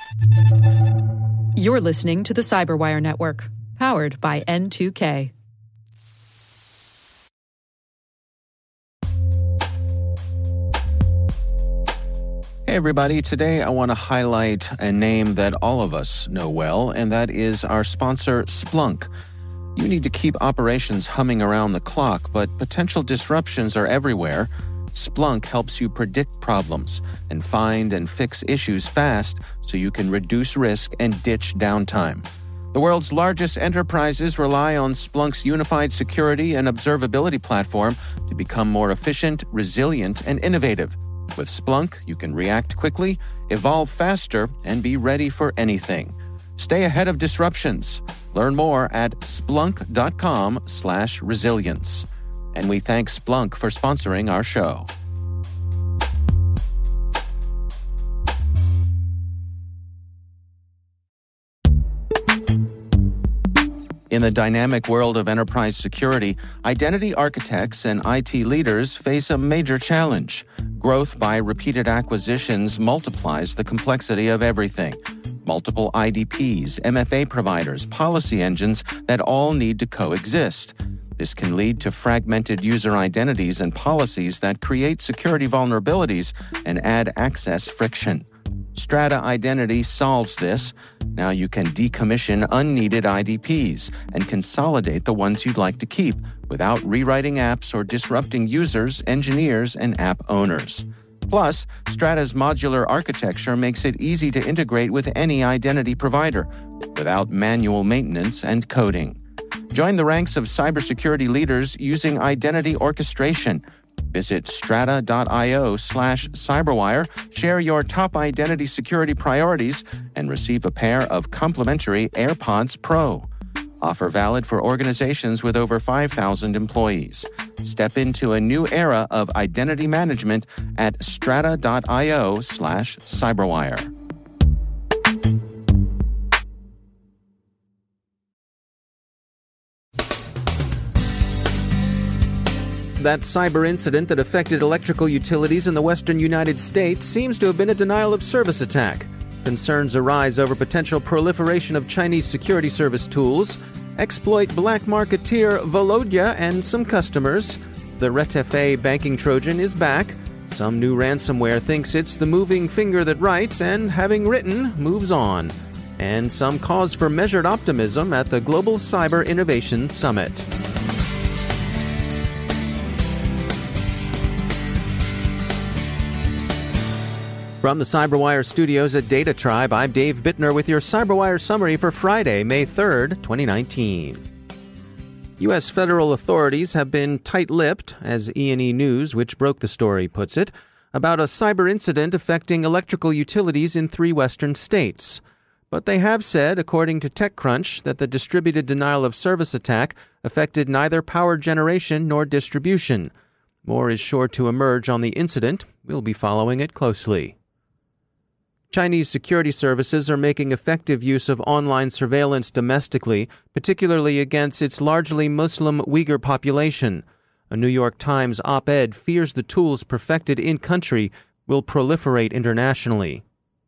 You're listening to the Cyberwire Network, powered by N2K. Hey everybody, today I want to highlight a name that all of us know well, and that is our sponsor, Splunk. You need to keep operations humming around the clock, but potential disruptions are everywhere. Splunk helps you predict problems and find and fix issues fast so you can reduce risk and ditch downtime. The world's largest enterprises rely on Splunk's unified security and observability platform to become more efficient, resilient, and innovative. With Splunk, you can react quickly, evolve faster, and be ready for anything. Stay ahead of disruptions. Learn more at splunk.com/resilience. And we thank Splunk for sponsoring our show. In the dynamic world of enterprise security, identity architects and IT leaders face a major challenge. Growth by repeated acquisitions multiplies the complexity of everything. Multiple IDPs, MFA providers, policy engines that all need to coexist. This can lead to fragmented user identities and policies that create security vulnerabilities and add access friction. Strata Identity solves this. Now you can decommission unneeded IDPs and consolidate the ones you'd like to keep without rewriting apps or disrupting users, engineers, and app owners. Plus, Strata's modular architecture makes it easy to integrate with any identity provider without manual maintenance and coding. Join the ranks of cybersecurity leaders using identity orchestration. Visit strata.io/cyberwire, share your top identity security priorities, and receive a pair of complimentary AirPods Pro. Offer valid for organizations with over 5,000 employees. Step into a new era of identity management at strata.io/cyberwire. That cyber incident that affected electrical utilities in the western United States seems to have been a denial-of-service attack. Concerns arise over potential proliferation of Chinese security service tools, exploit black marketeer Volodya and some customers. The RETFA banking Trojan is back. Some new ransomware thinks it's the moving finger that writes and, having written, moves on. And some cause for measured optimism at the Global Cyber Innovation Summit. From the CyberWire studios at Data Tribe, I'm Dave Bittner with your CyberWire summary for Friday, May 3rd, 2019. U.S. federal authorities have been tight-lipped, as E&E News, which broke the story, puts it, about a cyber incident affecting electrical utilities in 3 western states. But they have said, according to TechCrunch, that the distributed denial-of-service attack affected neither power generation nor distribution. More is sure to emerge on the incident. We'll be following it closely. Chinese security services are making effective use of online surveillance domestically, particularly against its largely Muslim Uyghur population. A New York Times op-ed fears the tools perfected in-country will proliferate internationally.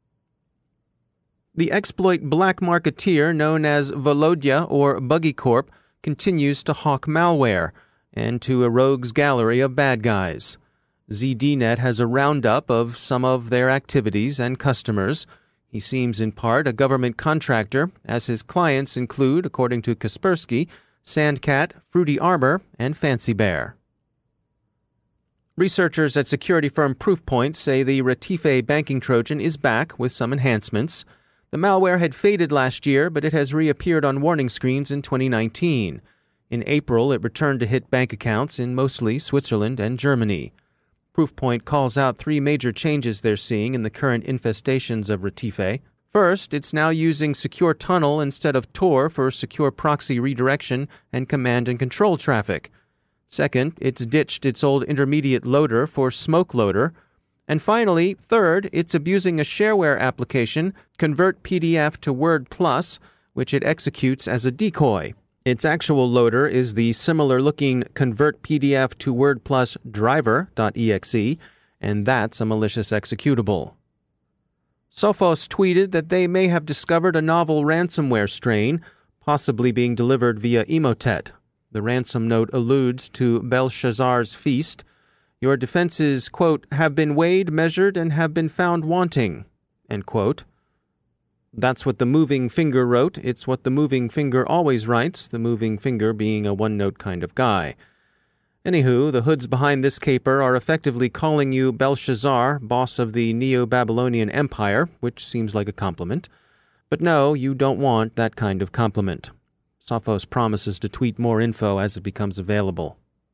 The exploit black marketeer known as Volodya or Buggy Corp continues to hawk malware and to a rogues gallery of bad guys. ZDNet has a roundup of some of their activities and customers. He seems in part a government contractor, as his clients include, according to Kaspersky, Sandcat, Fruity Arbor, and Fancy Bear. Researchers at security firm Proofpoint say the Retife banking Trojan is back with some enhancements. The malware had faded last year, but it has reappeared on warning screens in 2019. In April, it returned to hit bank accounts in mostly Switzerland and Germany. Proofpoint calls out 3 major changes they're seeing in the current infestations of Retife. First, it's now using Secure Tunnel instead of Tor for secure proxy redirection and command and control traffic. Second, it's ditched its old intermediate loader for Smoke Loader. And finally, third, it's abusing a shareware application, Convert PDF to Word Plus, which it executes as a decoy. Its actual loader is the similar-looking Convert PDF to Word Plus driver.exe, and that's a malicious executable. Sophos tweeted that they may have discovered a novel ransomware strain, possibly being delivered via Emotet. The ransom note alludes to Belshazzar's feast. Your defenses, quote, have been weighed, measured, and have been found wanting, end quote. That's what the moving finger wrote. It's what the moving finger always writes, the moving finger being a one-note kind of guy. Anywho, the hoods behind this caper are effectively calling you Belshazzar, boss of the Neo-Babylonian Empire, which seems like a compliment. But no, you don't want that kind of compliment. Sophos promises to tweet more info as it becomes available.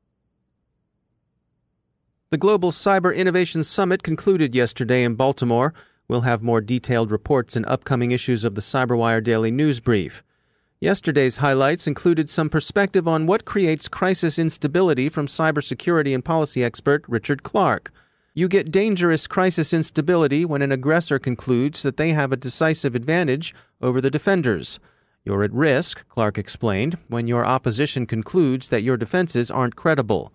The Global Cyber Innovation Summit concluded yesterday in Baltimore. We'll have more detailed reports in upcoming issues of the CyberWire Daily News Brief. Yesterday's highlights included some perspective on what creates crisis instability from cybersecurity and policy expert Richard Clark. You get dangerous crisis instability when an aggressor concludes that they have a decisive advantage over the defenders. You're at risk, Clark explained, when your opposition concludes that your defenses aren't credible.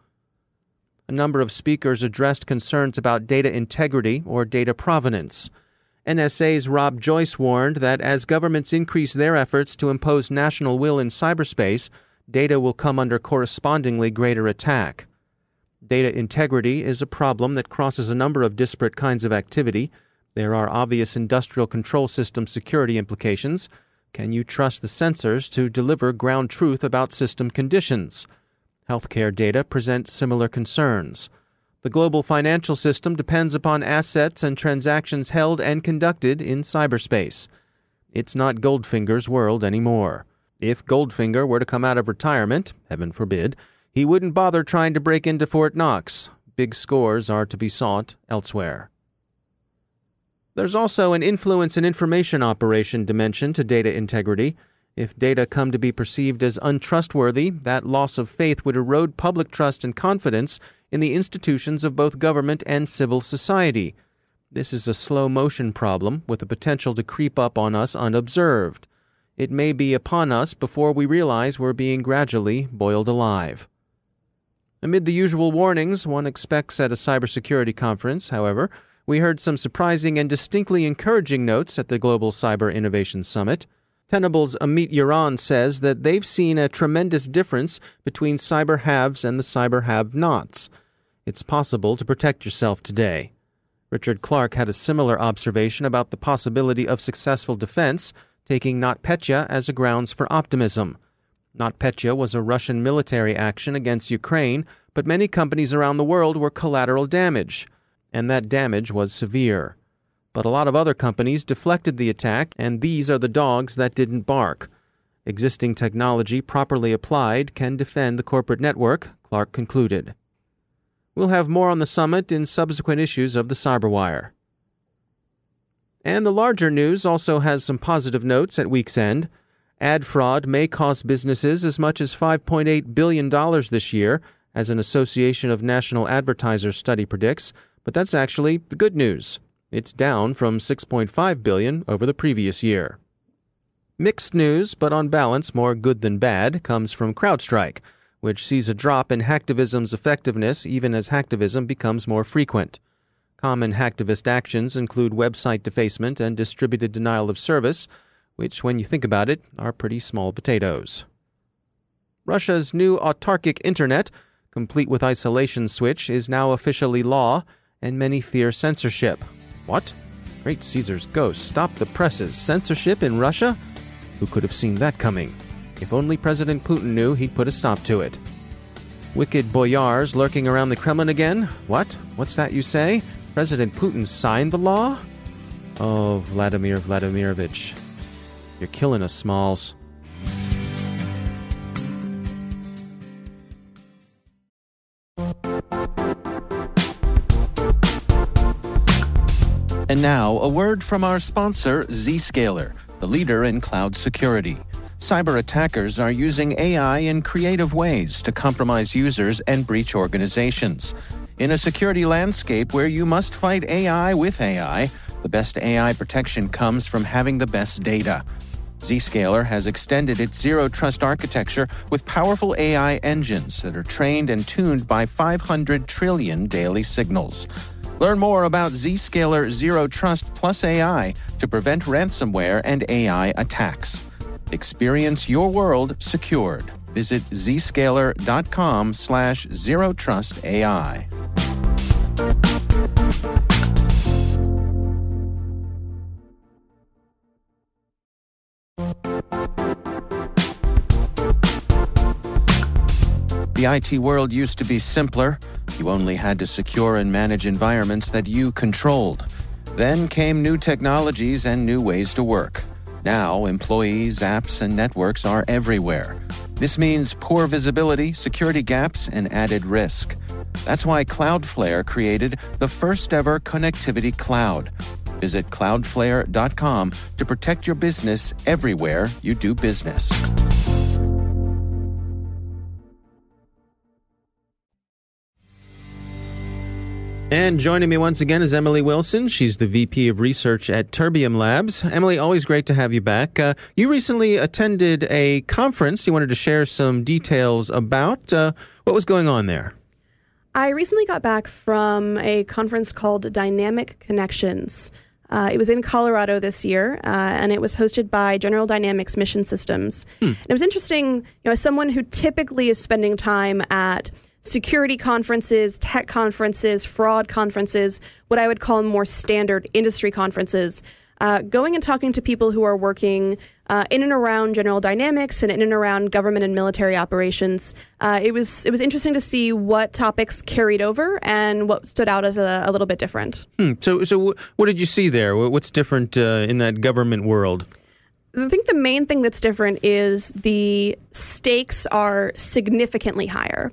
A number of speakers addressed concerns about data integrity or data provenance. NSA's Rob Joyce warned that as governments increase their efforts to impose national will in cyberspace, data will come under correspondingly greater attack. Data integrity is a problem that crosses a number of disparate kinds of activity. There are obvious industrial control system security implications. Can you trust the sensors to deliver ground truth about system conditions? Healthcare data presents similar concerns. The global financial system depends upon assets and transactions held and conducted in cyberspace. It's not Goldfinger's world anymore. If Goldfinger were to come out of retirement, heaven forbid, he wouldn't bother trying to break into Fort Knox. Big scores are to be sought elsewhere. There's also an influence and information operation dimension to data integrity. If data come to be perceived as untrustworthy, that loss of faith would erode public trust and confidence in the institutions of both government and civil society. This is a slow-motion problem with the potential to creep up on us unobserved. It may be upon us before we realize we're being gradually boiled alive. Amid the usual warnings one expects at a cybersecurity conference, however, we heard some surprising and distinctly encouraging notes at the Global Cyber Innovation Summit. Tenable's Amit Yaron says that they've seen a tremendous difference between cyber haves and the cyber have-nots. It's possible to protect yourself today. Richard Clark had a similar observation about the possibility of successful defense, taking NotPetya as a grounds for optimism. NotPetya was a Russian military action against Ukraine, but many companies around the world were collateral damage, and that damage was severe. But a lot of other companies deflected the attack, and these are the dogs that didn't bark. Existing technology properly applied can defend the corporate network, Clark concluded. We'll have more on the summit in subsequent issues of the CyberWire. And the larger news also has some positive notes at week's end. Ad fraud may cost businesses as much as $5.8 billion this year, as an Association of National Advertisers study predicts, but that's actually the good news. It's down from $6.5 billion over the previous year. Mixed news, but on balance more good than bad, comes from CrowdStrike, which sees a drop in hacktivism's effectiveness even as hacktivism becomes more frequent. Common hacktivist actions include website defacement and distributed denial of service, which, when you think about it, are pretty small potatoes. Russia's new autarkic internet, complete with isolation switch, is now officially law, and many fear censorship. What? Great Caesar's ghost stopped the press's censorship in Russia? Who could have seen that coming? If only President Putin knew, he'd put a stop to it. Wicked boyars lurking around the Kremlin again? What? What's that you say? President Putin signed the law? Oh, Vladimir Vladimirovich, you're killing us, Smalls. And now, a word from our sponsor, Zscaler, the leader in cloud security. Cyber attackers are using AI in creative ways to compromise users and breach organizations. In a security landscape where you must fight AI with AI, the best AI protection comes from having the best data. Zscaler has extended its zero-trust architecture with powerful AI engines that are trained and tuned by 500 trillion daily signals. Learn more about Zscaler Zero Trust Plus AI to prevent ransomware and AI attacks. Experience your world secured. Visit zscaler.com/zerotrustai. The IT world used to be simpler. You only had to secure and manage environments that you controlled. Then came new technologies and new ways to work. Now, employees, apps, and networks are everywhere. This means poor visibility, security gaps, and added risk. That's why Cloudflare created the first-ever connectivity cloud. Visit cloudflare.com to protect your business everywhere you do business. And joining me once again is Emily Wilson. She's the VP of Research at Terbium Labs. Emily, always great to have you back. You recently attended a conference you wanted to share some details about. What was going on there? I recently got back from a conference called Dynamic Connections. It was in Colorado this year, and it was hosted by General Dynamics Mission Systems. And it was interesting, as someone who typically is spending time at security conferences, tech conferences, fraud conferences, what I would call more standard industry conferences, going and talking to people who are working in and around General Dynamics and in and around government and military operations. It was interesting to see what topics carried over and what stood out as a little bit different. So what did you see there? What's different in that government world? I think the main thing that's different is the stakes are significantly higher.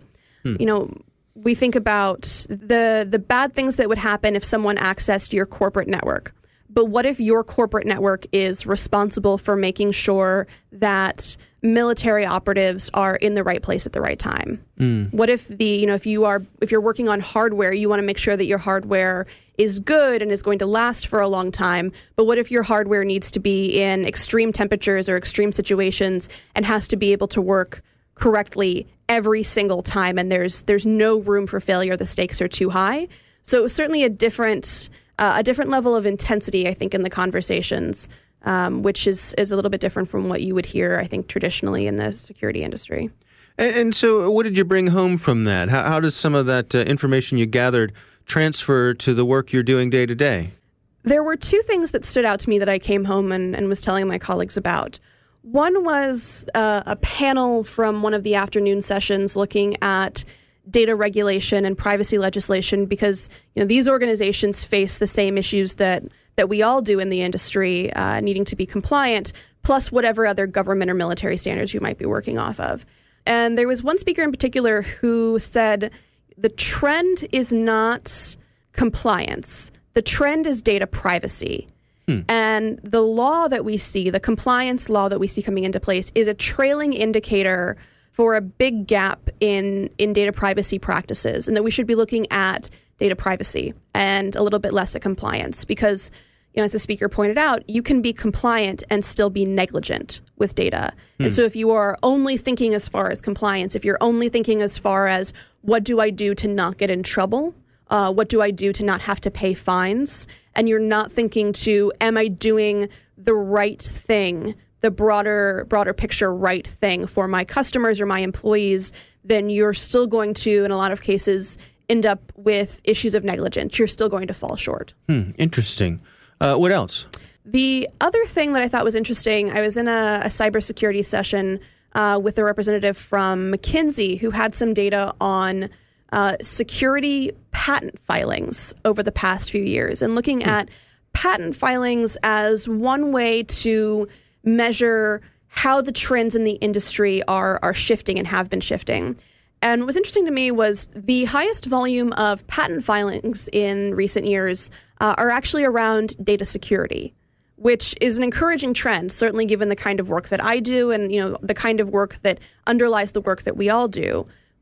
We think about the bad things that would happen if someone accessed your corporate network. But what if your corporate network is responsible for making sure that military operatives are in the right place at the right time? What if if you're working on hardware, you want to make sure that your hardware is good and is going to last for a long time. But what if your hardware needs to be in extreme temperatures or extreme situations and has to be able to work correctly every single time, and there's no room for failure? The stakes are too high. So it was certainly a different level of intensity, I think, in the conversations, which is a little bit different from what you would hear, I think, traditionally in the security industry. And so what did you bring home from that? How does some of that information you gathered transfer to the work you're doing day to day? There were two things that stood out to me that I came home and was telling my colleagues about. One was a panel from one of the afternoon sessions looking at data regulation and privacy legislation, because these organizations face the same issues that we all do in the industry, needing to be compliant, plus whatever other government or military standards you might be working off of. And there was one speaker in particular who said the trend is not compliance. The trend is data privacy. And the law that we see, the compliance law that we see coming into place, is a trailing indicator for a big gap in data privacy practices, and that we should be looking at data privacy and a little bit less at compliance. Because, as the speaker pointed out, you can be compliant and still be negligent with data. And so if you are only thinking as far as compliance, if you're only thinking as far as what do I do to not get in trouble, what do I do to not have to pay fines? And you're not thinking to, am I doing the right thing, the broader picture right thing for my customers or my employees, then you're still going to, in a lot of cases, end up with issues of negligence. You're still going to fall short. Interesting. What else? The other thing that I thought was interesting, I was in a cybersecurity session with a representative from McKinsey who had some data on security patent filings over the past few years, and looking at patent filings as one way to measure how the trends in the industry are shifting and have been shifting. And what was interesting to me was the highest volume of patent filings in recent years are actually around data security, which is an encouraging trend, certainly given the kind of work that I do and the kind of work that underlies the work that we all do.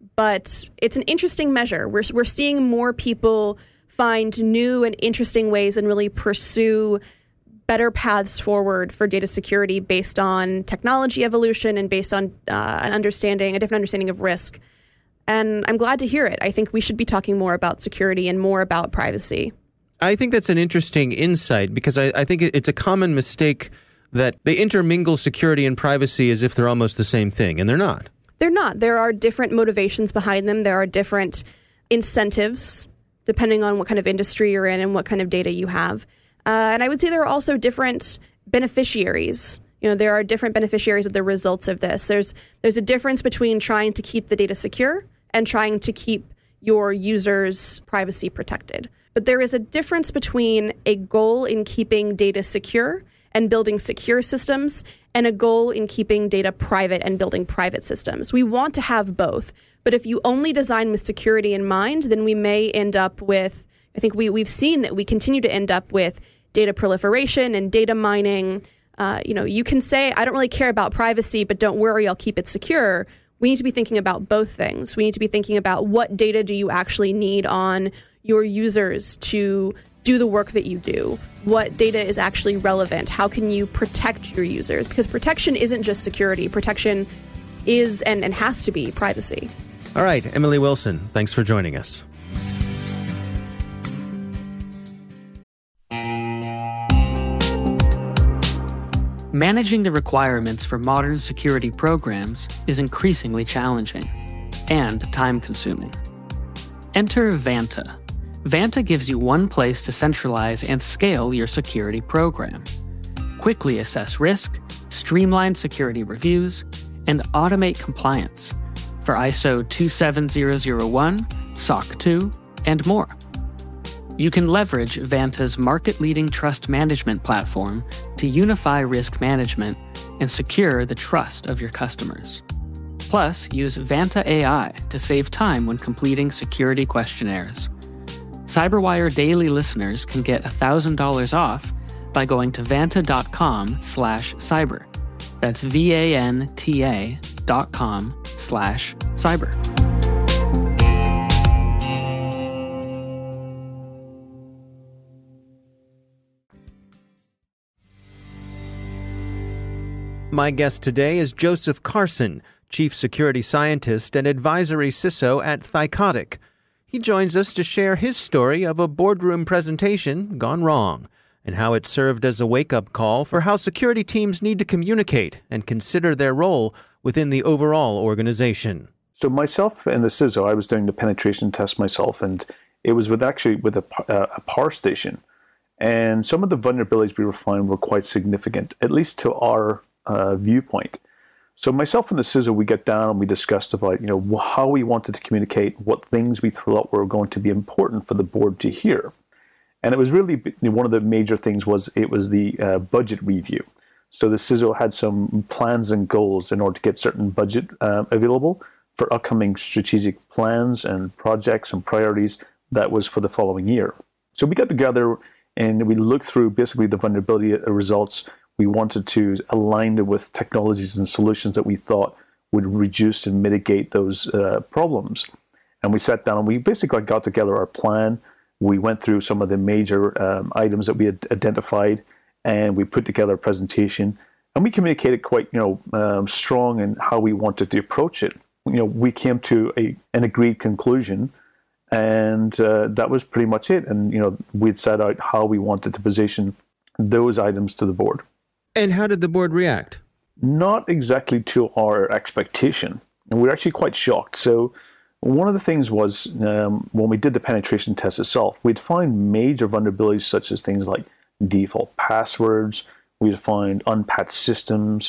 But it's an interesting measure. We're seeing more people find new and interesting ways and really pursue better paths forward for data security based on technology evolution and based on a different understanding of risk. And I'm glad to hear it. I think we should be talking more about security and more about privacy. I think that's an interesting insight because I think it's a common mistake that they intermingle security and privacy as if they're almost the same thing, and they're not. They're not. There are different motivations behind them. There are different incentives depending on what kind of industry you're in and what kind of data you have. And I would say there are also different beneficiaries. There are different beneficiaries of the results of this. There's a difference between trying to keep the data secure and trying to keep your users' privacy protected. But there is a difference between a goal in keeping data secure and building secure systems and a goal in keeping data private and building private systems. We want to have both. But if you only design with security in mind, then we may end up with, I think we've seen that we continue to end up with data proliferation and data mining. You can say, I don't really care about privacy, but don't worry, I'll keep it secure. We need to be thinking about both things. We need to be thinking about what data do you actually need on your users to do the work that you do? What data is actually relevant? How can you protect your users? Because protection isn't just security. Protection is and has to be privacy. All right, Emily Wilson, thanks for joining us. Managing the requirements for modern security programs is increasingly challenging and time-consuming. Enter Vanta. Vanta gives you one place to centralize and scale your security program. Quickly assess risk, streamline security reviews, and automate compliance for ISO 27001, SOC 2, and more. You can leverage Vanta's market-leading trust management platform to unify risk management and secure the trust of your customers. Plus, use Vanta AI to save time when completing security questionnaires. CyberWire Daily listeners can get $1,000 off by going to vanta.com/cyber. That's VANTA.com/cyber. My guest today is Joseph Carson, Chief Security Scientist and Advisory CISO at Thycotic. He joins us to share his story of a boardroom presentation gone wrong and how it served as a wake-up call for how security teams need to communicate and consider their role within the overall organization. So myself and the CISO, I was doing the penetration test myself, and it was with a power station. And some of the vulnerabilities we were finding were quite significant, at least to our viewpoint. So myself and the CISO, we got down and we discussed about, how we wanted to communicate, what things we thought were going to be important for the board to hear. And it was really, one of the major things was the budget review. So the CISO had some plans and goals in order to get certain budget available for upcoming strategic plans and projects and priorities that was for the following year. So we got together and we looked through basically the vulnerability results. We wanted to align it with technologies and solutions that we thought would reduce and mitigate those problems. And we sat down and we basically got together our plan. We went through some of the major items that we had identified, and we put together a presentation. And we communicated quite, strong in how we wanted to approach it. We came to an agreed conclusion, and that was pretty much it. And we'd set out how we wanted to position those items to the board. And how did the board react? Not exactly to our expectation. And we were actually quite shocked. So one of the things was when we did the penetration test itself, we'd find major vulnerabilities such as things like default passwords. We'd find unpatched systems.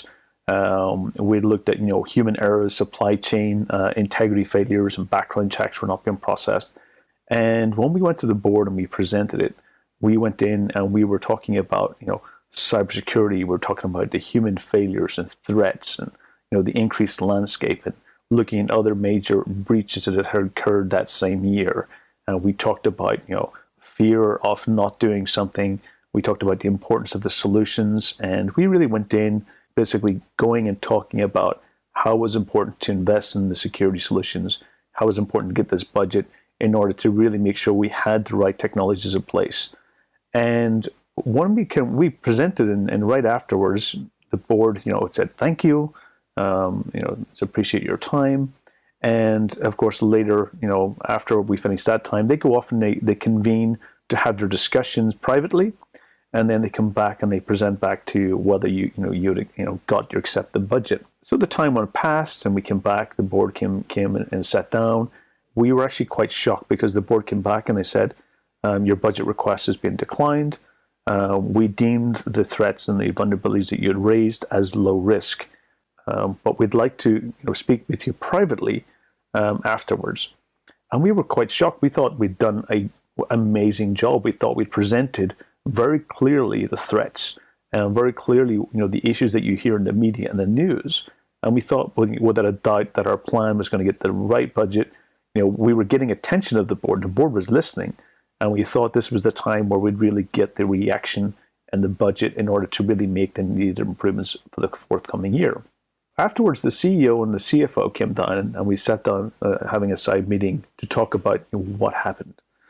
We'd looked at human errors, supply chain integrity failures, and background checks were not being processed. And when we went to the board and we presented it, we went in and we were talking about cybersecurity. We're talking about the human failures and threats, and the increased landscape, and looking at other major breaches that had occurred that same year. And we talked about fear of not doing something. We talked about the importance of the solutions, and we really went in basically going and talking about how it was important to invest in the security solutions, how it was important to get this budget in order to really make sure we had the right technologies in place. And when we presented, and right afterwards, the board, said thank you, appreciate your time, And of course, later, after we finish that time, they go off and they convene to have their discussions privately, and then they come back and they present back to you whether you got your accepted budget. So the time went past, and we came back. The board came and sat down. We were actually quite shocked because the board came back and they said, your budget request has been declined. We deemed the threats and the vulnerabilities that you had raised as low risk, but we'd like to speak with you privately afterwards. And we were quite shocked. We thought we'd done an amazing job. We thought we'd presented very clearly the threats and very clearly the issues that you hear in the media and the news. And we thought without a doubt that our plan was going to get the right budget. We were getting attention of the board. The board was listening. And we thought this was the time where we'd really get the reaction and the budget in order to really make the needed improvements for the forthcoming year. Afterwards, the CEO and the CFO came down, and we sat down having a side meeting to talk about what happened.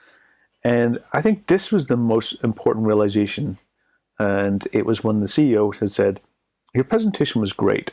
And I think this was the most important realization. And it was when the CEO had said, your presentation was great.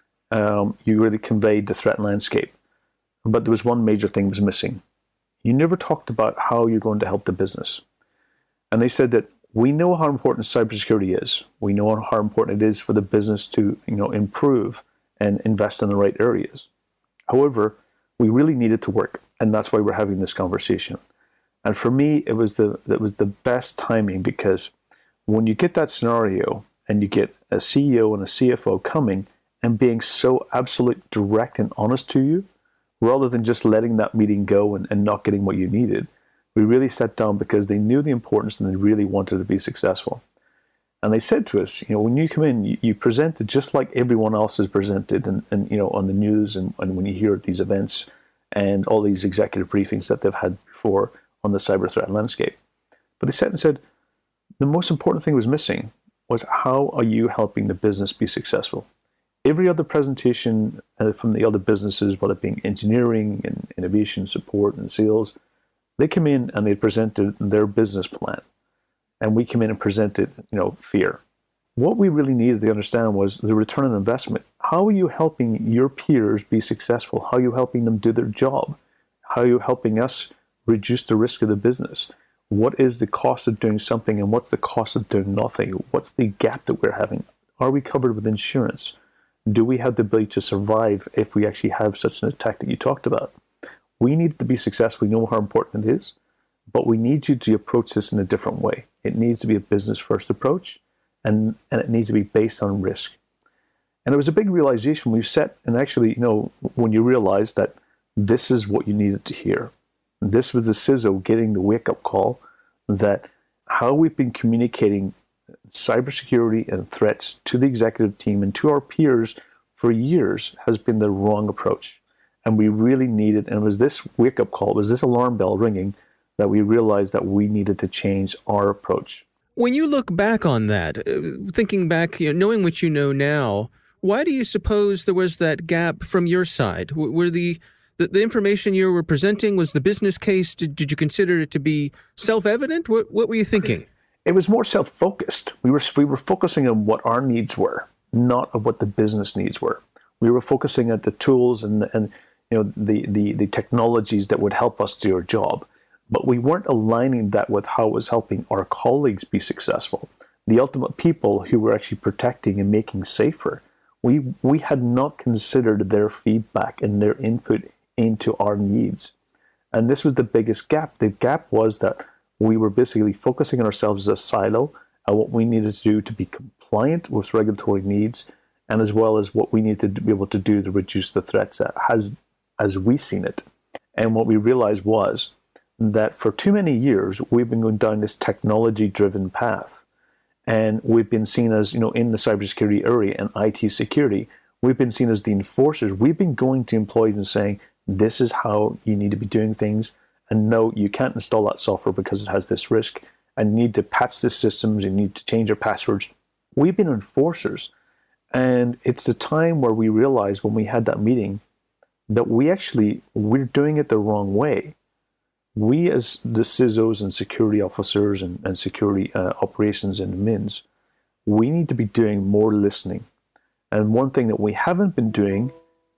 You really conveyed the threat landscape. But there was one major thing was missing. You never talked about how you're going to help the business. And they said that we know how important cybersecurity is. We know how important it is for the business to improve and invest in the right areas. However, we really need it to work, and that's why we're having this conversation. And for me, it was the best timing, because when you get that scenario and you get a CEO and a CFO coming and being so absolute direct and honest to you, rather than just letting that meeting go and not getting what you needed, we really sat down because they knew the importance and they really wanted to be successful. And they said to us, when you come in, you presented just like everyone else has presented and on the news and when you hear at these events and all these executive briefings that they've had before on the cyber threat landscape. But they said the most important thing was missing was, how are you helping the business be successful? Every other presentation from the other businesses, whether it being engineering and innovation support and sales, they come in and they presented their business plan. And we came in and presented, fear. What we really needed to understand was the return on investment. How are you helping your peers be successful? How are you helping them do their job? How are you helping us reduce the risk of the business? What is the cost of doing something and what's the cost of doing nothing? What's the gap that we're having? Are we covered with insurance? Do we have the ability to survive if we actually have such an attack that you talked about? We need to be successful. We know how important it is, but we need you to approach this in a different way. It needs to be a business-first approach, and it needs to be based on risk. And it was a big realization we've set, and actually, when you realize that this is what you needed to hear. This was the CISO getting the wake-up call that how we've been communicating cybersecurity and threats to the executive team and to our peers for years has been the wrong approach. And we really needed, and it was this wake-up call, it was this alarm bell ringing, that we realized that we needed to change our approach. When you look back on that, thinking back, knowing what you know now, why do you suppose there was that gap from your side? Were the information you were presenting, was the business case, did you consider it to be self-evident? What were you thinking? It was more self-focused. We were focusing on what our needs were, not on what the business needs were. We were focusing on the tools and the technologies that would help us do our job. But we weren't aligning that with how it was helping our colleagues be successful. The ultimate people who were actually protecting and making safer. We had not considered their feedback and their input into our needs. And this was the biggest gap. The gap was that we were basically focusing on ourselves as a silo and what we needed to do to be compliant with regulatory needs, and as well as what we needed to be able to do to reduce the threats as we seen it. And what we realized was that for too many years, we've been going down this technology-driven path. And we've been seen as, in the cybersecurity area and IT security, we've been seen as the enforcers. We've been going to employees and saying, this is how you need to be doing things. And no, you can't install that software because it has this risk. And you need to patch the systems. You need to change your passwords. We've been enforcers. And it's the time where we realized when we had that meeting that we're doing it the wrong way. We as the CISOs and security officers and security operations and MINs, we need to be doing more listening. And one thing that we haven't been doing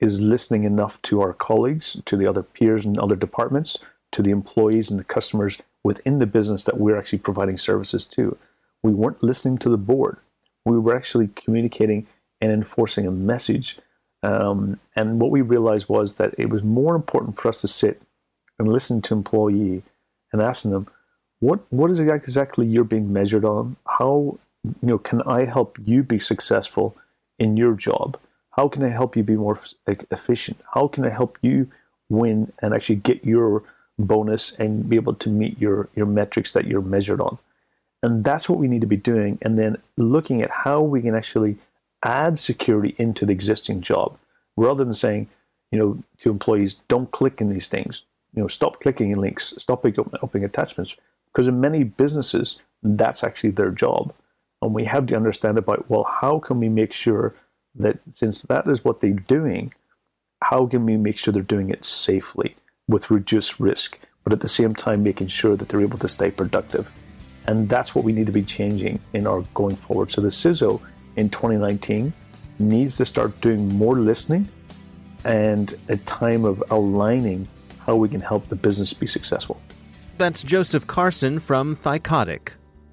is listening enough to our colleagues, to the other peers and other departments, to the employees and the customers within the business that we're actually providing services to. We weren't listening to the board. We were actually communicating and enforcing a message. And what we realized was that it was more important for us to sit and listen to employee and asking them, what is it exactly you're being measured on? How, can I help you be successful in your job? How can I help you be more efficient? How can I help you win and actually get your bonus and be able to meet your metrics that you're measured on? And that's what we need to be doing. And then looking at how we can actually add security into the existing job, rather than saying, to employees, don't click in these things. Stop clicking in links, stop opening attachments. Because in many businesses, that's actually their job. And we have to understand about, well, how can we make sure that since that is what they're doing, how can we make sure they're doing it safely with reduced risk, but at the same time making sure that they're able to stay productive? And that's what we need to be changing in our going forward. So the CISO in 2019 needs to start doing more listening and a time of aligning how we can help the business be successful. That's Joseph Carson from Thycotic.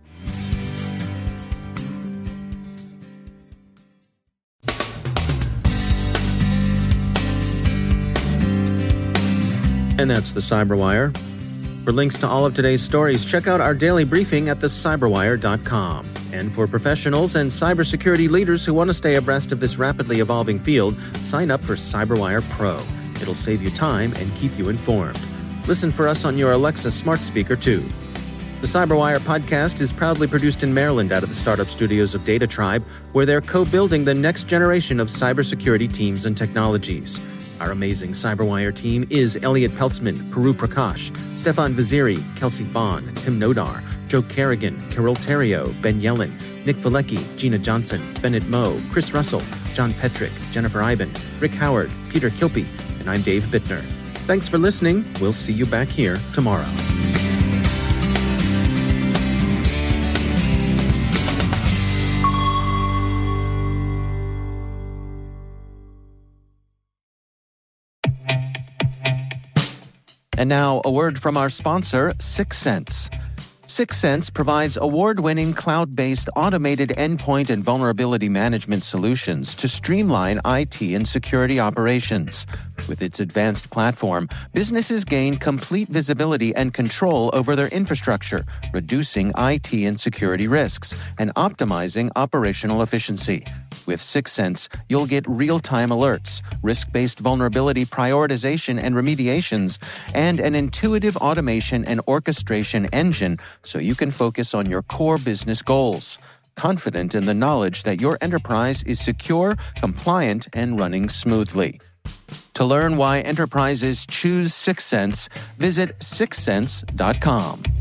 And that's the Cyberwire. For links to all of today's stories, check out our daily briefing at thecyberwire.com. And for professionals and cybersecurity leaders who want to stay abreast of this rapidly evolving field, sign up for Cyberwire Pro. It'll save you time and keep you informed. Listen for us on your Alexa smart speaker, too. The Cyberwire podcast is proudly produced in Maryland out of the startup studios of Data Tribe, where they're co-building the next generation of cybersecurity teams and technologies. Our amazing Cyberwire team is Elliot Peltzman, Puru Prakash, Stefan Vaziri, Kelsey Bond, Tim Nodar, Joe Kerrigan, Carol Terrio, Ben Yellen, Nick Valecki, Gina Johnson, Bennett Moe, Chris Russell, John Petrick, Jennifer Iben, Rick Howard, Peter Kilpie, and I'm Dave Bittner. Thanks for listening. We'll see you back here tomorrow. And now, a word from our sponsor, Syxsense. Syxsense provides award-winning cloud-based automated endpoint and vulnerability management solutions to streamline IT and security operations. With its advanced platform, businesses gain complete visibility and control over their infrastructure, reducing IT and security risks and optimizing operational efficiency. With Syxsense, you'll get real-time alerts, risk-based vulnerability prioritization and remediations, and an intuitive automation and orchestration engine so you can focus on your core business goals, confident in the knowledge that your enterprise is secure, compliant, and running smoothly. To learn why enterprises choose Syxsense, visit syxsense.com.